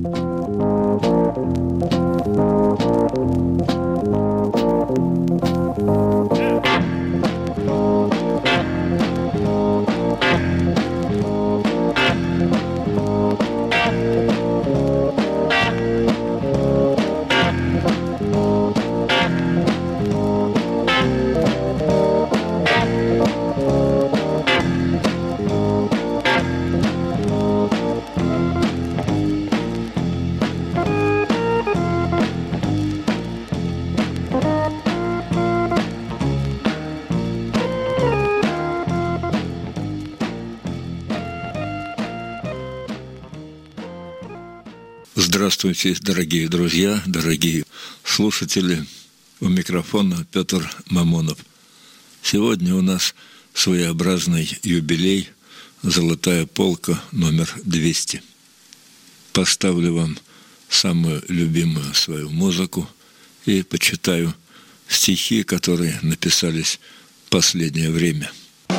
Здравствуйте, дорогие друзья, дорогие слушатели. У микрофона Петр Мамонов. Сегодня у нас своеобразный юбилей «Золотая полка» номер 200. Поставлю вам самую любимую свою музыку и почитаю стихи, которые написались в последнее время.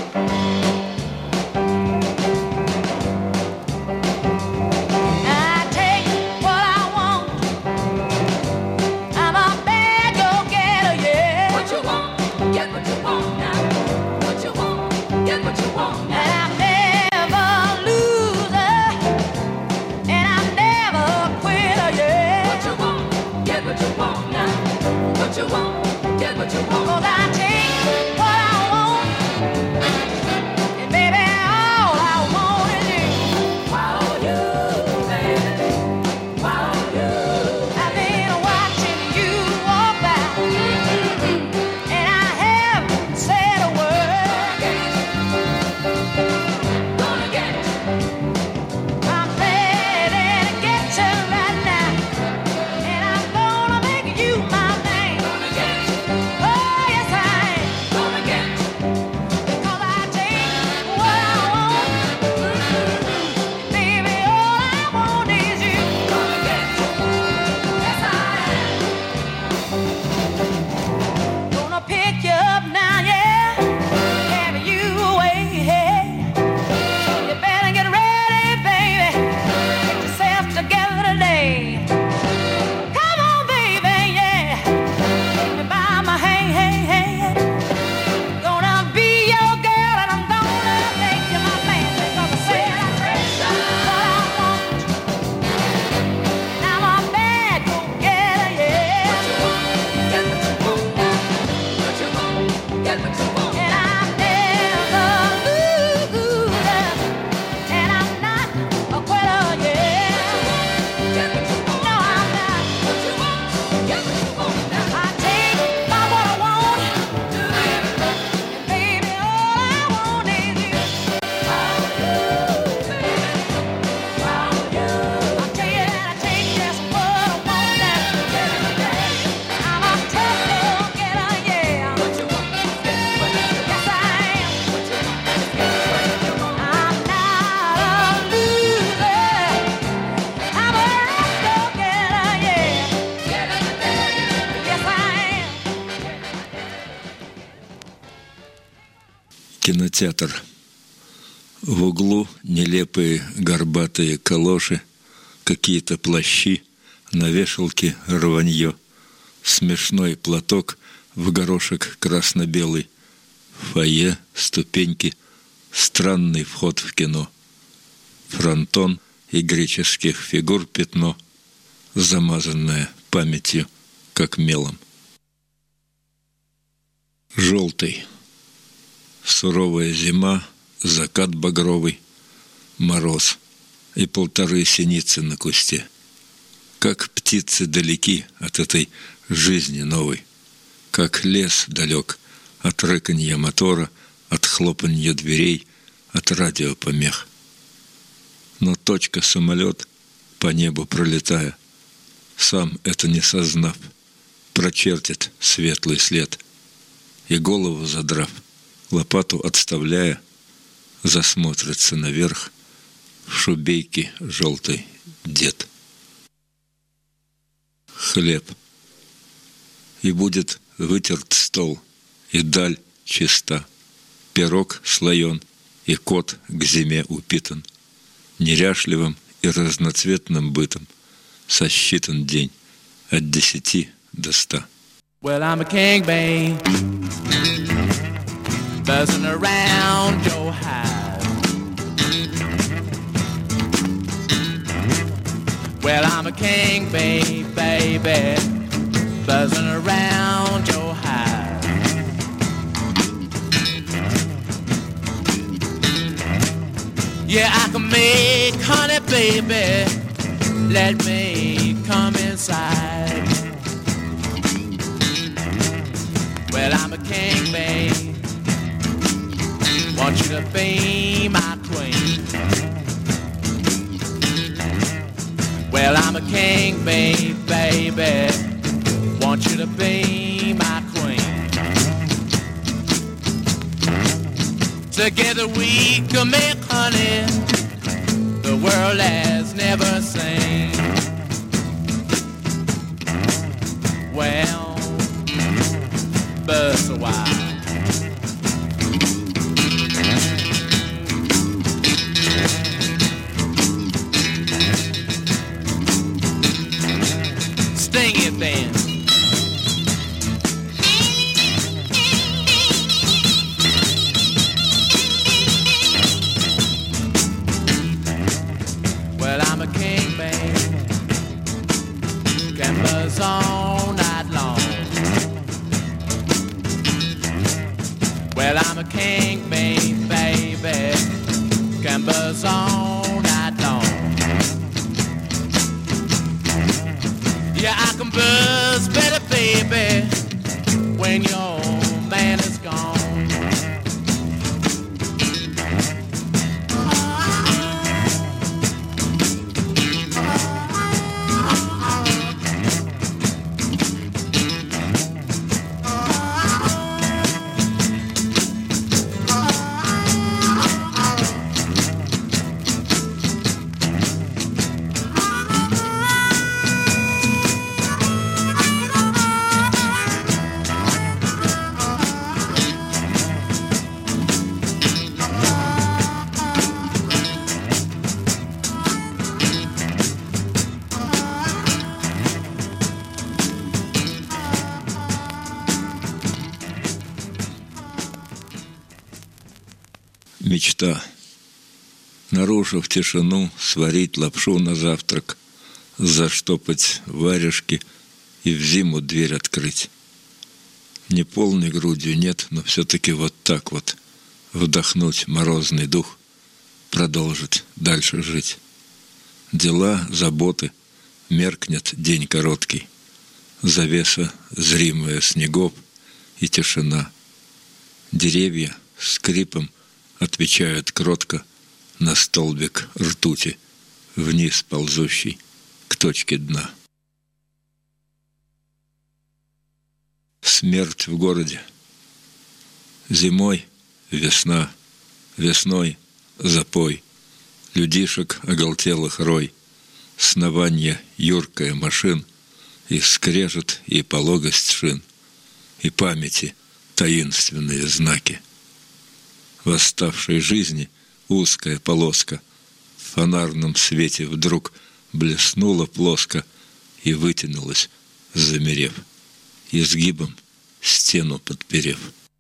Кинотеатр. В углу нелепые горбатые калоши, какие-то плащи, на вешалке рванье, смешной платок в горошек красно-белый, фойе, ступеньки, странный вход в кино, фронтон и греческих фигур пятно, замазанное памятью, как мелом. Желтый. Суровая зима, закат багровый, мороз и 1,5 синицы на кусте. Как птицы далеки от этой жизни новой, как лес далек от рыканья мотора, от хлопанья дверей, от радиопомех. Но точка-самолет, по небу пролетая, сам это не сознав, прочертит светлый след и, голову задрав, лопату отставляя, засмотрится наверх в шубейке желтый дед. Хлеб. И будет вытерт стол, и даль чиста, пирог слоен, и кот к зиме упитан, неряшливым и разноцветным бытом, сосчитан день от 10 до 100. Well, I'm a king, babe, buzzing around your hive. Well, I'm a king, babe, baby, buzzing around your hive. Yeah, I can make honey, baby, let me come inside. Well, I'm a king, babe, want you to be my queen. Well, I'm a king, babe, baby, want you to be my queen. Together we can make honey the world has never seen. Well, buzz a while. Sting it then. Well, I'm a king, babe, can buzz all night long. Well, I'm a king, babe, baby, can buzz all night long. Yeah, I can buzz better, baby, when your man is gone. Мечта. Нарушив тишину, сварить лапшу на завтрак, заштопать варежки и в зиму дверь открыть. Не полной грудью, нет, но все-таки вот так вот вдохнуть морозный дух, продолжить дальше жить. Дела, заботы, меркнет день короткий, завеса зримая снегов и тишина. Деревья скрипом отвечают кротко на столбик ртути, вниз ползущий к точке дна. Смерть в городе. Зимой весна, весной запой, людишек оголтелых рой, снованье юркая машин, и скрежет, и пологость шин, и памяти таинственные знаки. Восставшей жизни узкая полоска в фонарном свете вдруг блеснула плоско и вытянулась, замерев, изгибом стену подперев.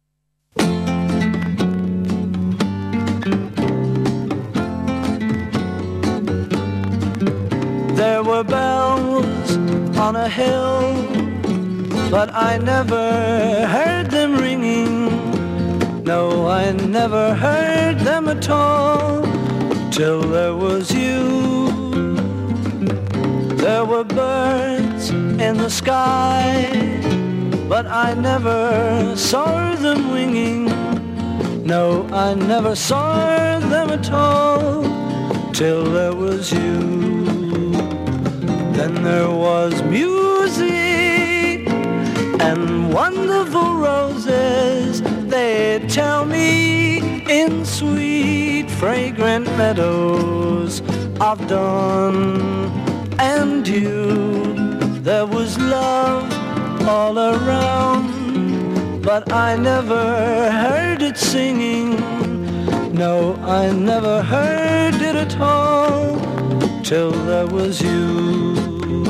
There were bells on a hill, but I never heard them ringing. No, I never heard them at all, till there was you. There were birds in the sky, but I never saw them winging. No, I never saw them at all, till there was you. Then there was music and wonderful roses, they'd tell me, in sweet fragrant meadows of dawn and dew. There was love all around, but I never heard it singing. No, I never heard it at all, till there was you.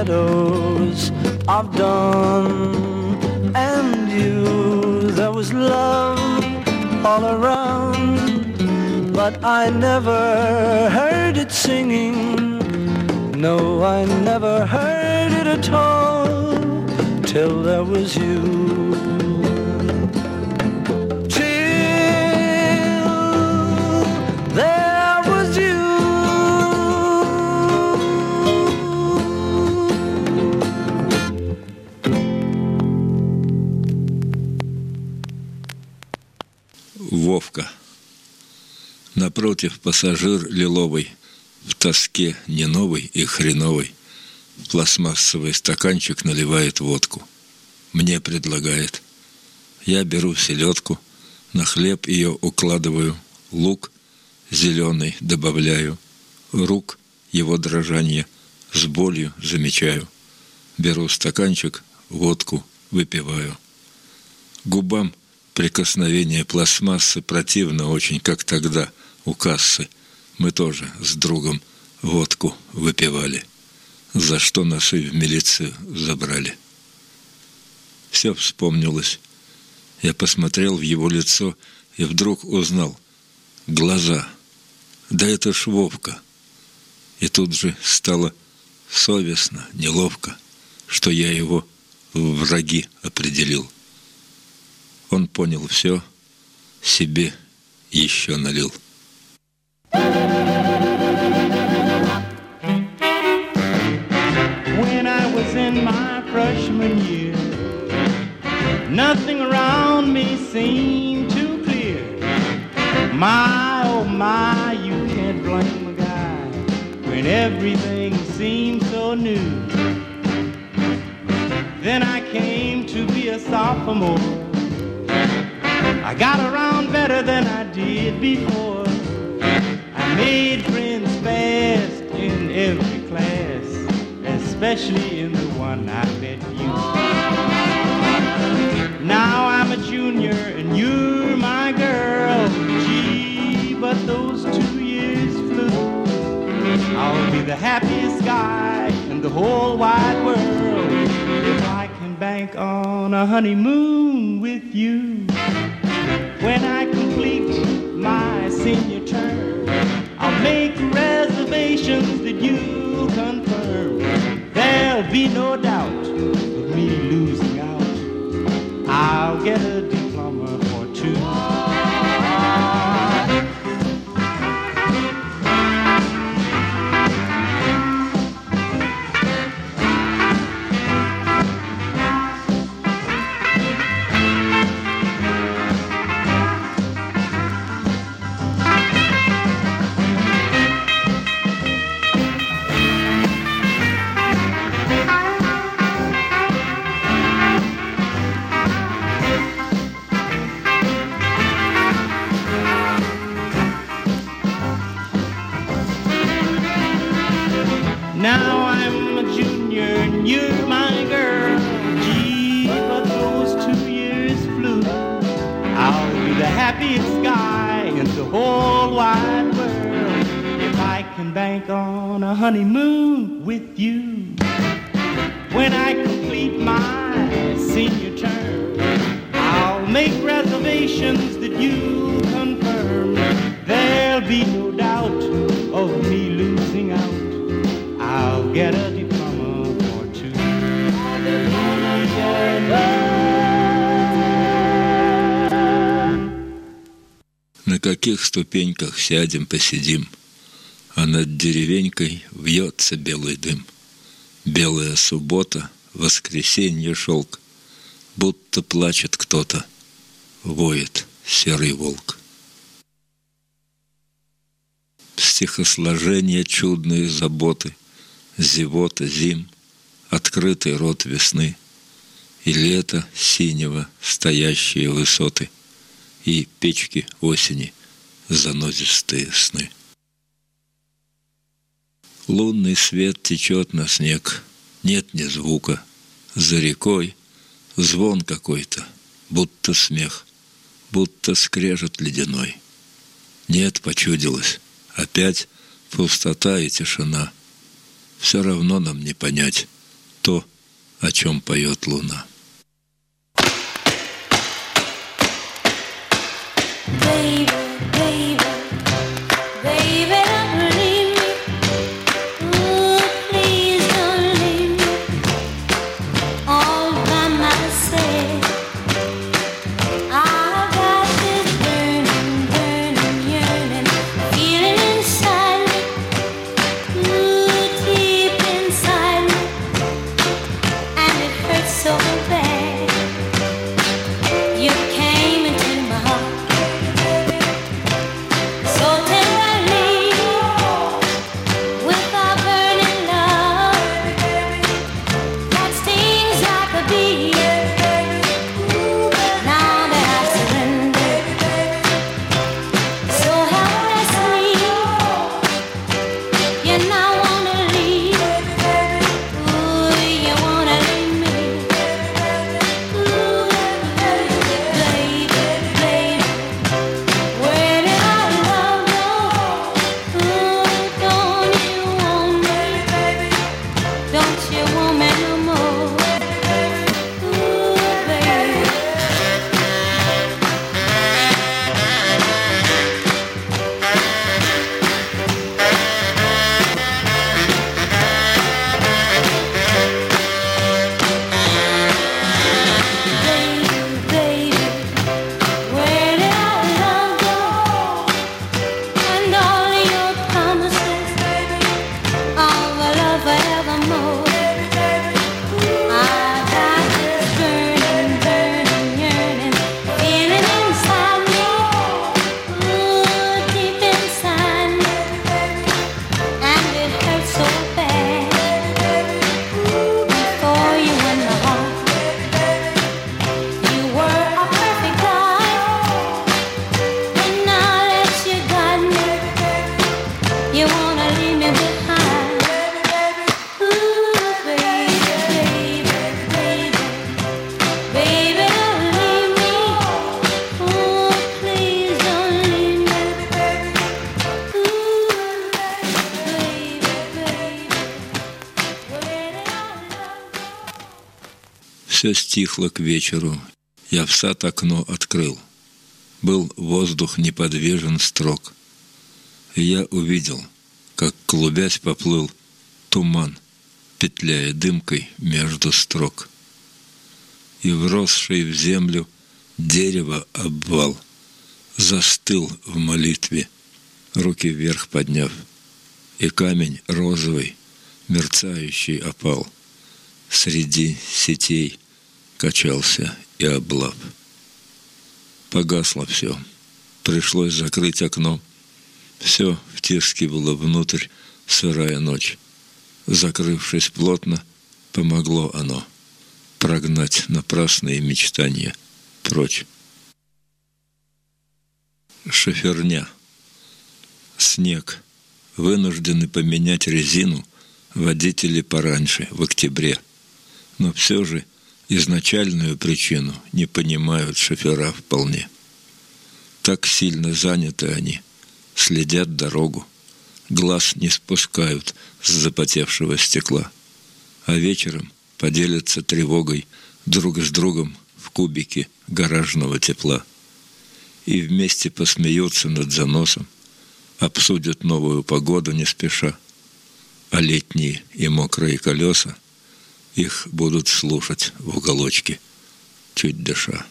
shadows of dawn and you. There was love all around, but I never heard it singing. No, I never heard it at all till there was you. Till there was you. Вовка. Напротив пассажир лиловый, в тоске не новый и хреновый, в пластмассовый стаканчик наливает водку. Мне предлагает. Я беру селедку, на хлеб ее укладываю, лук зеленый добавляю, рук его дрожанье с болью замечаю. Беру стаканчик, водку выпиваю. Губам прикосновение пластмассы противно очень, как тогда у кассы. Мы тоже с другом водку выпивали, за что нас и в милицию забрали. Все вспомнилось. Я посмотрел в его лицо и вдруг узнал. Глаза. Да это ж Вовка. И тут же стало совестно, неловко, что я его в враги определил. Он понял все, себе еще налил. When I was in my freshman year, nothing around me seemed too clear. My, oh my, you can't blame a guy when everything seems so new. Then I came to be a sophomore. I got around better than I did before. I made friends fast in every class, especially in the one I met you. Now I'm a junior and you're my girl. Gee, but those 2 years flew. I'll be the happiest guy in the whole wide world if I can bank on a honeymoon with you. When I complete my senior term, I'll make reservations that you'll confirm. There'll be no doubt of me losing out. I'll get a diploma or two. Now I'm a junior and you're my girl. Gee, but those 2 years flew. I'll be the happiest guy in the whole wide world if I can bank on a honeymoon with you. When I complete my senior term, I'll make reservations that you'll confirm. There'll be no doubt of me losing out. I'll get a diploma or two. На каких ступеньках сядем, посидим, а над деревенькой вьется белый дым. Белая суббота, воскресенье шелк, будто плачет кто-то, воет серый волк. Стихосложения чудные заботы, зевота зим, открытый рот весны, и лето синего стоящие высоты, и печки осени занозистые сны. Лунный свет течет на снег, нет ни звука, за рекой звон какой-то, будто смех, будто скрежет ледяной. Нет, почудилось, опять пустота и тишина. Все равно нам не понять, то, о чем поет луна. Все стихло к вечеру, я в сад окно открыл. Был воздух неподвижен, строг. И я увидел, как, клубясь, поплыл туман, петляя дымкой между строк. И вросший в землю дерево обвал застыл в молитве, руки вверх подняв, и камень розовый, мерцающий опал, среди сетей качался и облав. Погасло все, пришлось закрыть окно. Все втискивало внутрь сырая ночь. Закрывшись плотно, помогло оно прогнать напрасные мечтания прочь. Шоферня. Снег. Вынуждены поменять резину водители пораньше, в октябре. Но все же изначальную причину не понимают шофера вполне. Так сильно заняты они, следят дорогу, глаз не спускают с запотевшего стекла, а вечером поделятся тревогой друг с другом в кубике гаражного тепла и вместе посмеются над заносом, обсудят новую погоду не спеша, а летние и мокрые колеса их будут слушать в уголочке, чуть дыша.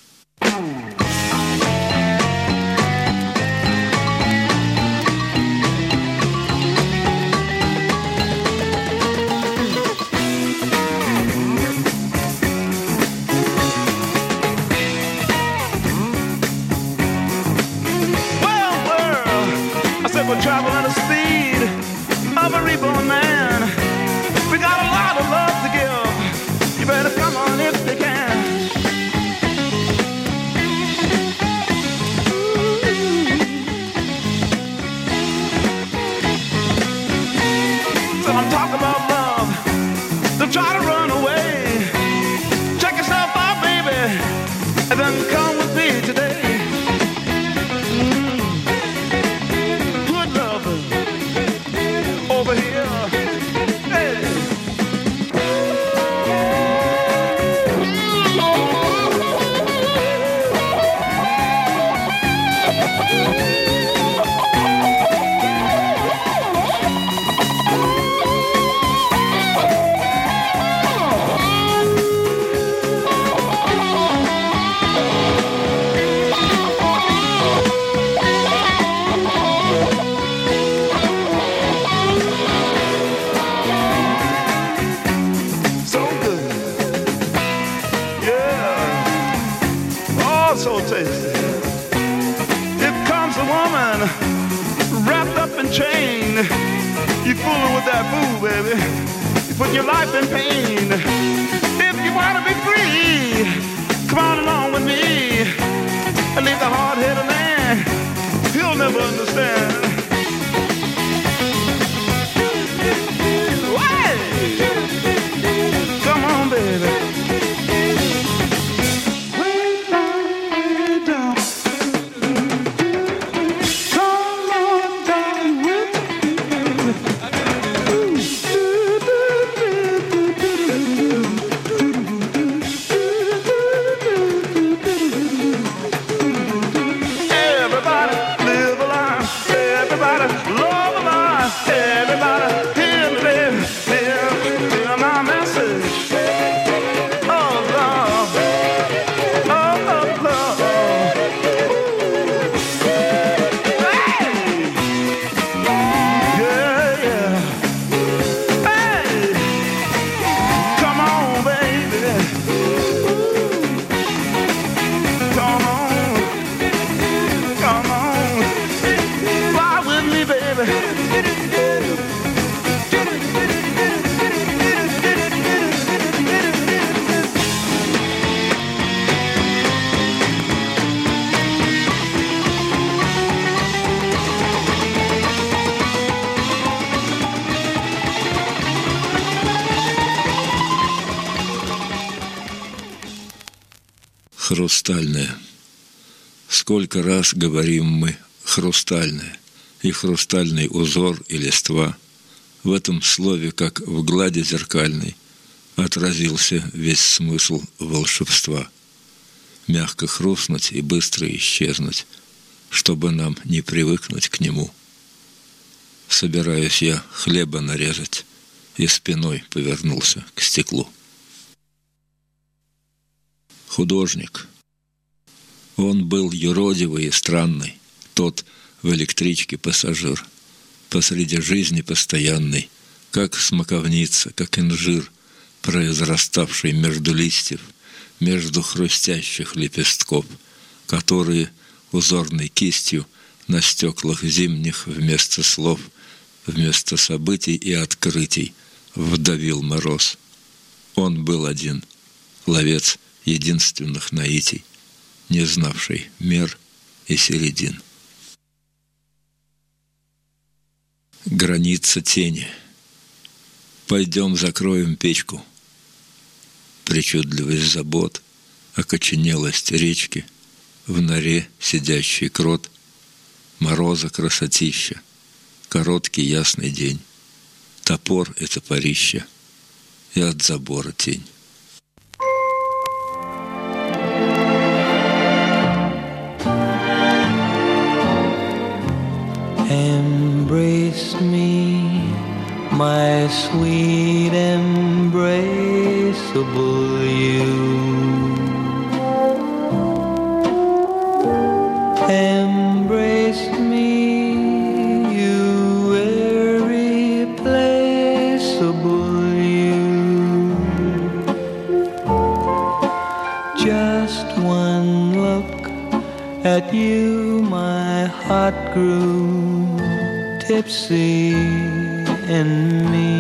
Travel at the speed of a reborn man. We got a lot of love to give. You better come on if you can. So I'm talking about love. Don't try to run away. Check yourself out, baby, and then come with me today. Over here, hey. Oh, so tasty. Here comes a woman wrapped up in chain. You fooling with that fool, baby. You put your life in pain. If you want to be free, come on along with me. And leave the hard-headed man. He'll never understand. Come on, baby. Хрустальная. Сколько раз говорим мы «хрустальная», и хрустальный узор и листва в этом слове, как в глади зеркальной, отразился весь смысл волшебства. Мягко хрустнуть и быстро исчезнуть, чтобы нам не привыкнуть к нему. Собираюсь я хлеба нарезать, и спиной повернулся к стеклу. Художник. Он был юродивый и странный, тот в электричке пассажир, посреди жизни постоянной, как смоковница, как инжир, произраставший между листьев, между хрустящих лепестков, которые узорной кистью на стеклах зимних вместо слов, вместо событий и открытий вдавил мороз. Он был один, ловец единственных наитий, не знавший мер и середин. Граница тени. Пойдем закроем печку. Причудливость забот, окоченелость речки, в норе сидящий крот, мороза красотища, короткий ясный день, топор и топорище, и от забора тень. Embrace me, my sweet embraceable you. Embrace me, you irreplaceable you. Just one look at you, my heart grew tipsy in me.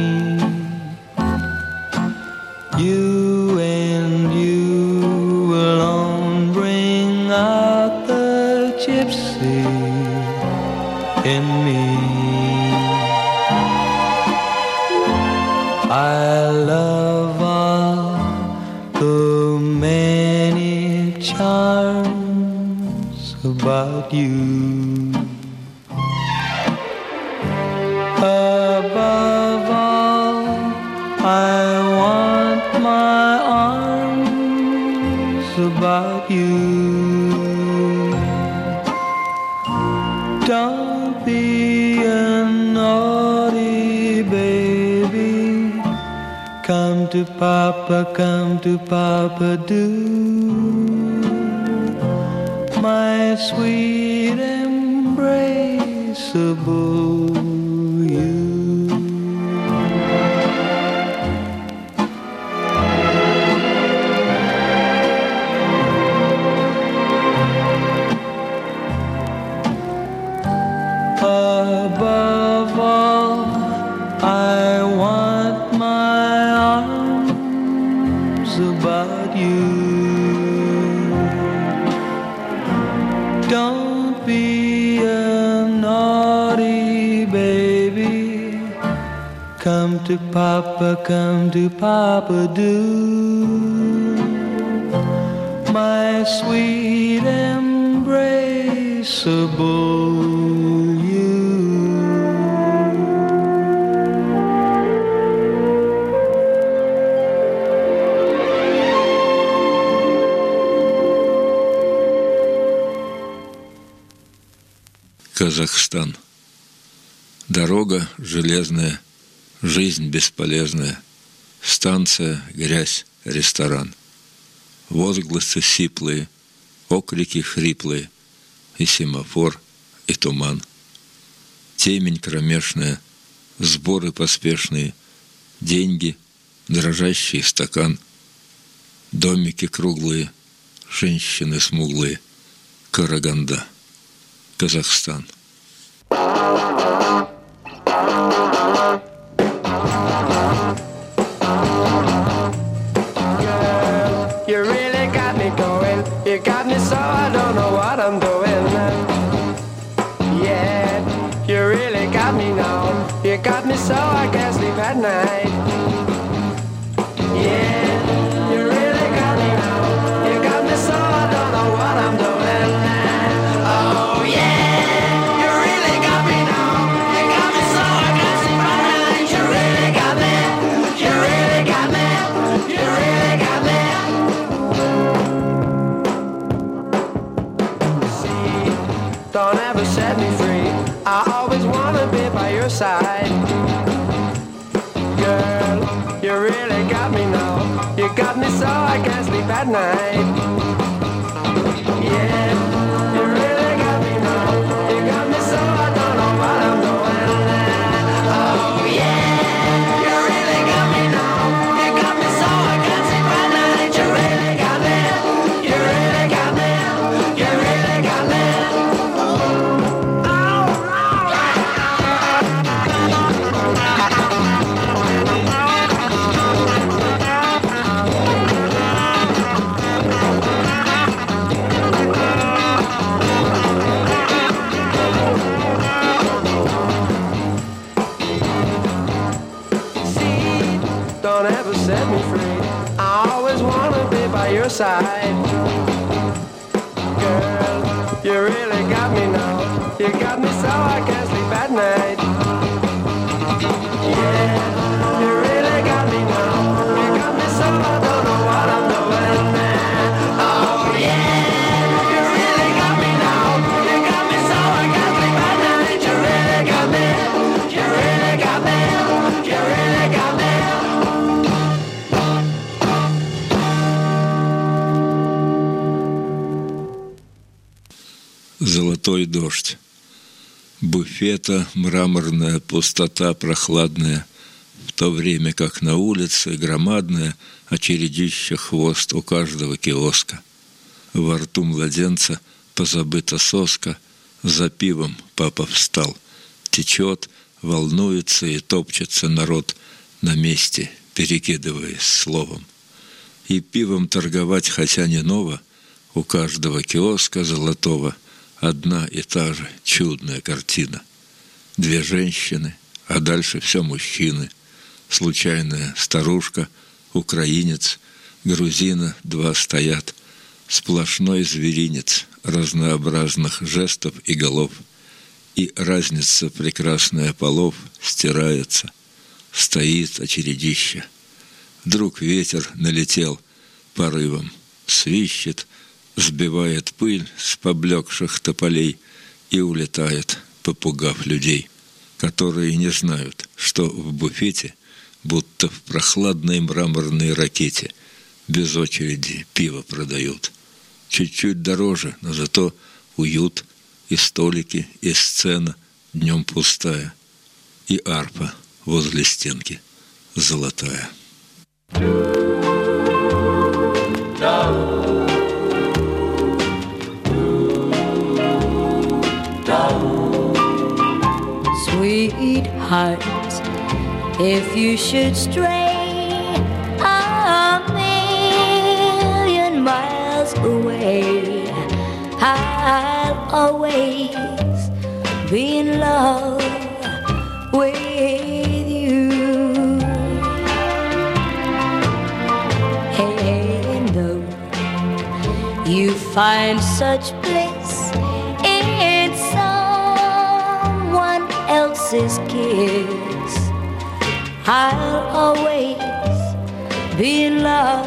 You and you alone bring out the gypsy in me. I love all the many charms about you. Above all, I want my arms about you. Don't be a naughty baby. Come to Papa, do. My sweet embraceable you. knows about you. Don't be a naughty baby. Come to Papa, do. My sweet embraceable you. Казахстан. Дорога железная, жизнь бесполезная, станция, грязь, ресторан. Возгласы сиплые, окрики хриплые, и семафор, и туман. Темень кромешная, сборы поспешные, деньги, дрожащий стакан, домики круглые, женщины смуглые, Караганда, Казахстан. You really got me going. You got me so I don't know what I'm doing. Yeah, you really got me now. You got me so I can't sleep at night. Yeah, you really got me now. You got me so I don't know what I'm doing. Oh yeah, you really got me now. You got me so I can't sleep at night. You really got me. You really got me. You really got me. Don't ever set me free. I always wanna be by your side. Girl, you really got me now. You got me so I can't sleep at night. Yeah, you really got me now. You got me so I don't know what I'm doing. Oh yeah, you really got me now. You got me so I can't sleep at night. You really got me. You really got me. You really got me. Don't ever set me free. I always wanna be by your side. Girl, you really got me now. You got me so I can't sleep at night. Yeah, you really got me now. You got me so I don't know what I'm doing. Oh yeah, you really got me now. You got me so I can't sleep at night. You really got me. You really got me. You really got me. Золотой дождь. Буфета, мраморная пустота прохладная, в то время как на улице громадное очередище хвост у каждого киоска. Во рту младенца позабыта соска, за пивом папа встал. Течет, волнуется и топчется народ на месте, перекидываясь словом. И пивом торговать, хотя не ново, у каждого киоска золотого одна и та же чудная картина. Две женщины, а дальше все мужчины. Случайная старушка, украинец, грузина, два стоят. Сплошной зверинец разнообразных жестов и голов. И разница прекрасная полов стирается. Стоит очередище. Вдруг ветер налетел порывом, свищет, сбивает пыль с поблекших тополей и улетает, попугав людей, которые не знают, что в буфете, будто в прохладной мраморной ракете, без очереди пиво продают. Чуть-чуть дороже, но зато уют, и столики, и сцена днем пустая, и арфа возле стенки золотая. Sweetheart, if you should stray away always be in love with you. And though you find such bliss in someone else's kiss, I'll always be in love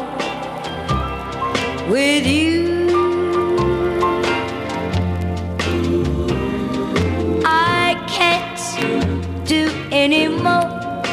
with you. I can't do anymore.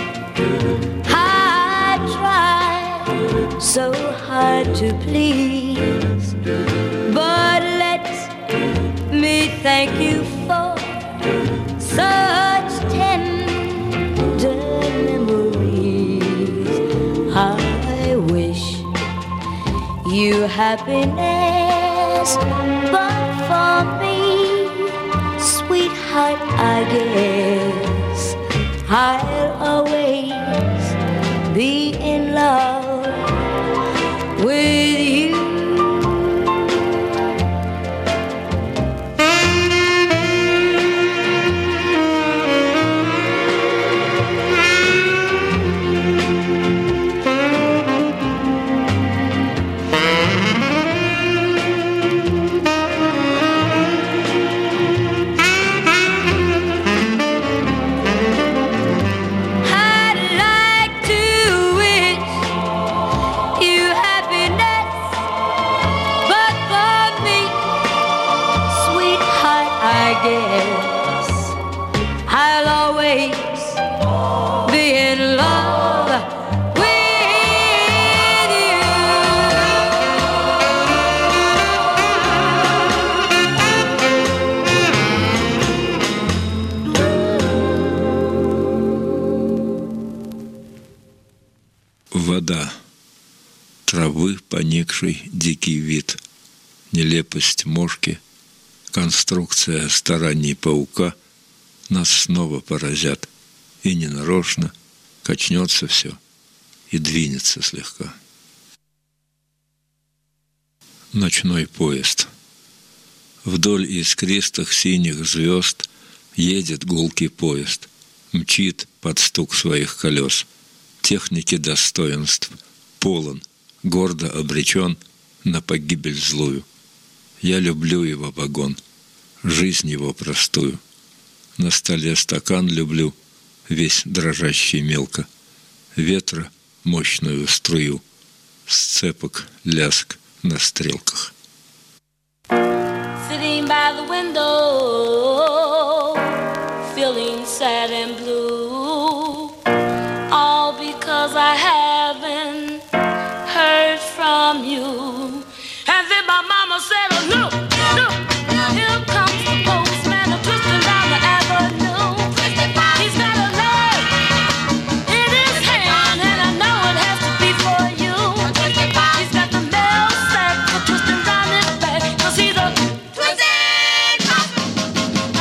I try so hard to please, but let me thank you for such tender memories. I wish you happiness, but for me, sweetheart, I guess I'll always be in love with you. Вода, травы поникший дикий вид, нелепость мошки, конструкция стараний паука нас снова поразят, и ненарочно качнется все и двинется слегка. Ночной поезд. Вдоль искристых синих звезд едет гулкий поезд, мчит под стук своих колес. Техники достоинств полон, гордо обречен на погибель злую. Я люблю его вагон, жизнь его простую. На столе стакан люблю, весь дрожащий мелко. Ветра мощную струю, сцепок лязг на стрелках. Sitting by the window, feeling sad and blue, all because I haven't heard from you. And then my mama said, oh, look, look, here comes the postman, twisting down the avenue. He's got a letter in his hand, and I know it has to be for you. He's got the mail sack twisting down his back, 'cause he's a twisting postman.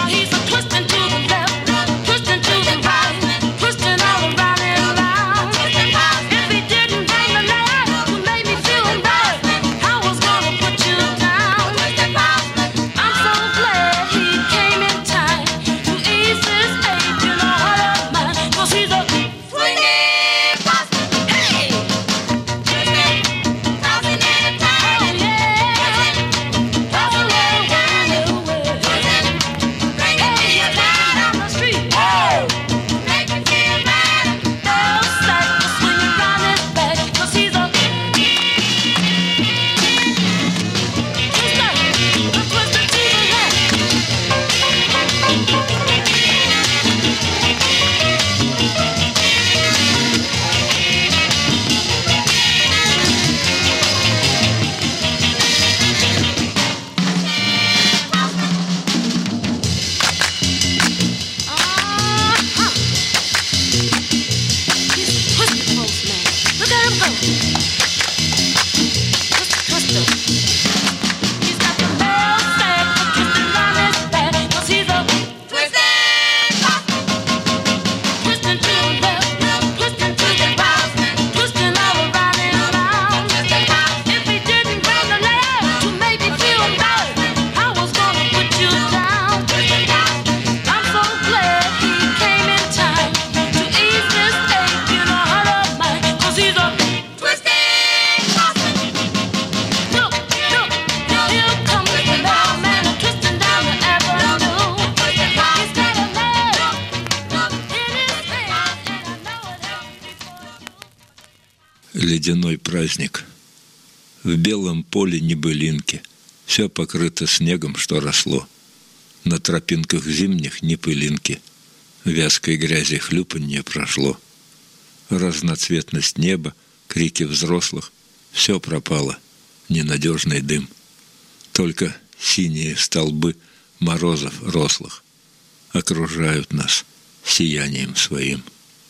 ледяной праздник. В белом поле небылинки, все покрыто снегом, что росло. На тропинках зимних ни пылинки, вязкой грязи хлюпанье прошло. Разноцветность неба, крики взрослых, все пропало, ненадежный дым. Только синие столбы морозов рослых окружают нас сиянием своим.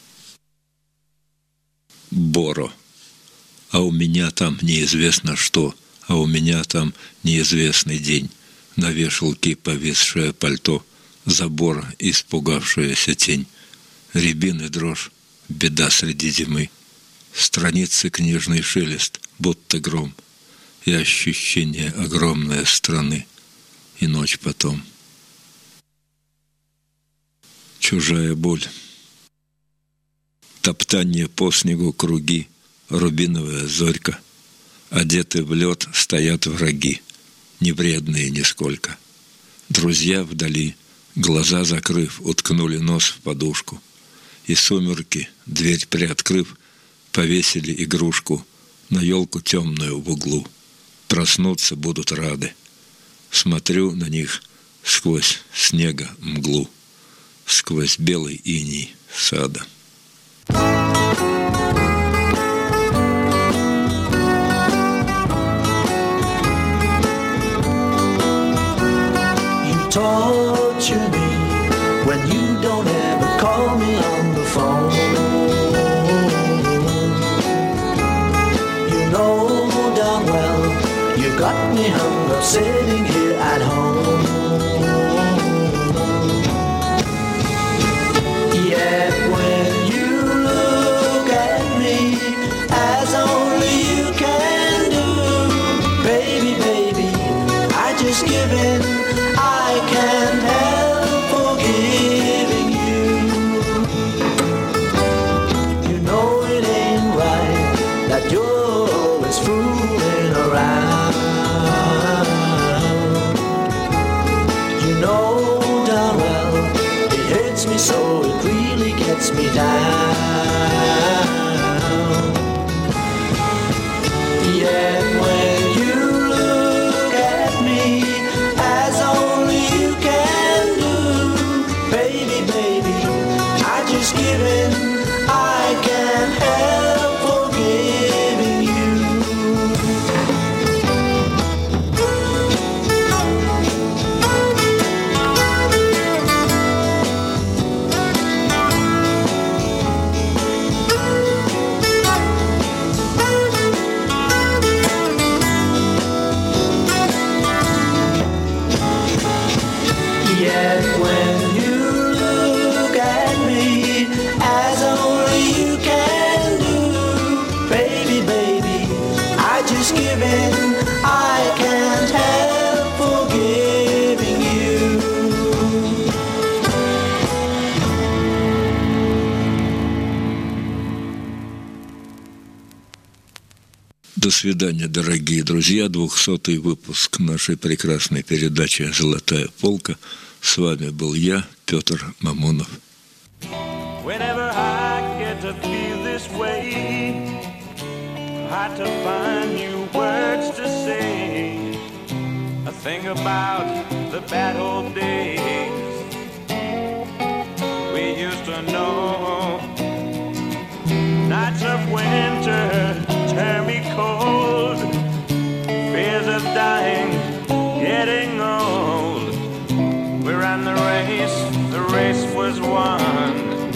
Боро. А у меня там неизвестно что, а у меня там неизвестный день. На вешалке повисшее пальто, забора испугавшаяся тень. Рябины дрожь, беда среди зимы. Страницы книжный шелест, будто гром. И ощущение огромной страны. И ночь потом. Чужая боль. Топтание по снегу круги, рубиновая зорька. Одеты в лед стоят враги, не вредные нисколько. Друзья вдали, глаза закрыв, уткнули нос в подушку. И сумерки, дверь приоткрыв, повесили игрушку на елку темную в углу. Проснуться будут рады. Смотрю на них сквозь снега мглу, сквозь белый иней сада. Torture me when you don't ever call me on the phone. You know darn well you got me hung up sitting here at home. Yet when you look at me as only you can do, baby, baby, I just give in. I can't help forgiving you. You know it ain't right that you're always fooling around. You know darn well it hurts me so it really gets me down. Yet when you look at me as only you can do, baby, baby, I just give in. I can't help forgiving you. Yet when you look at me as only you can do, baby, baby, I just give in. I can't help forgiving you. До свидания, дорогие друзья. 200-й выпуск нашей прекрасной передачи «Золотая полка». С вами был я, Петр Мамонов. Whenever I get to feel this way, hard to find new words to say. I think about the bad old days we used to know. Nights of winter turn me cold, fears of dying, getting old. We ran the race was won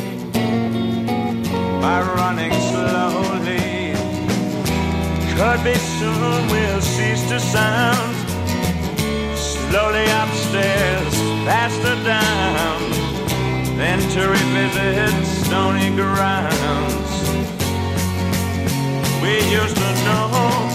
by running slowly. Could be soon we'll cease to sound. Slowly upstairs, faster down, then to revisit stony grounds we used to know.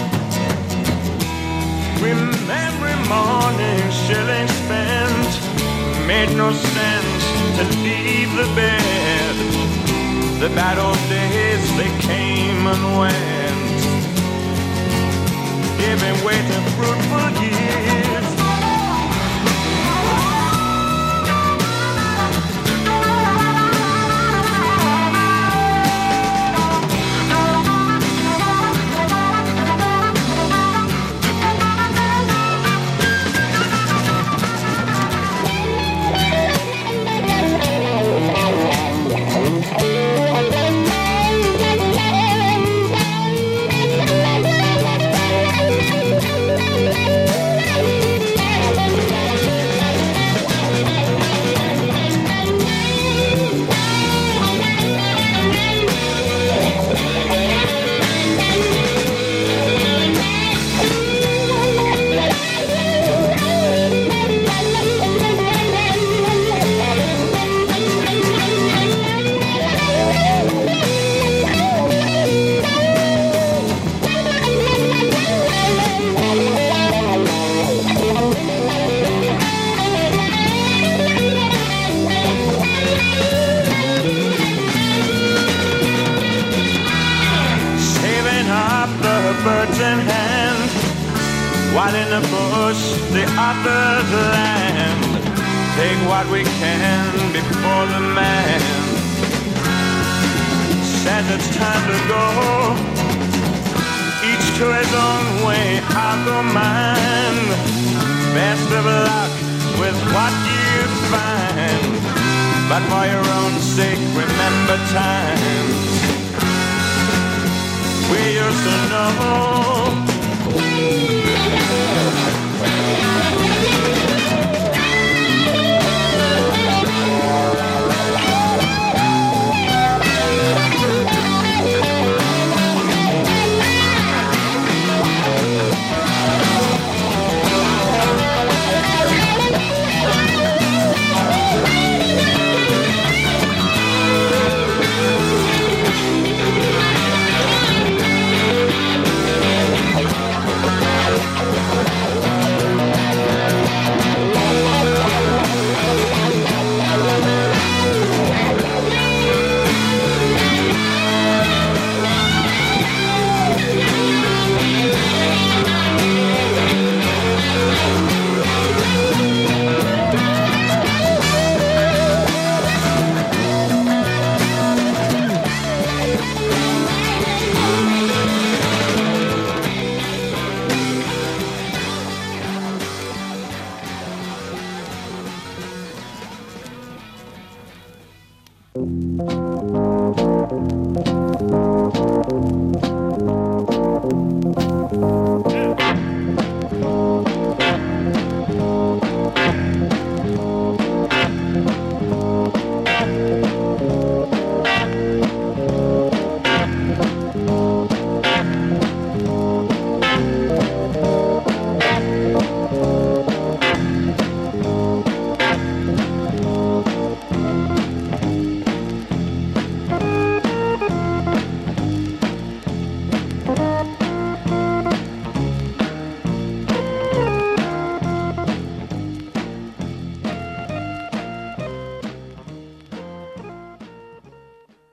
Remembering morning shillings spent, made no sense to leave the bed. The bad old days, they came and went, giving way to fruitful years. while in the bush the other's land. Take what we can before the man says it's time to go. Each to his own way, I'll go mine. Best of luck with what you find, but for your own sake, remember times we used to know.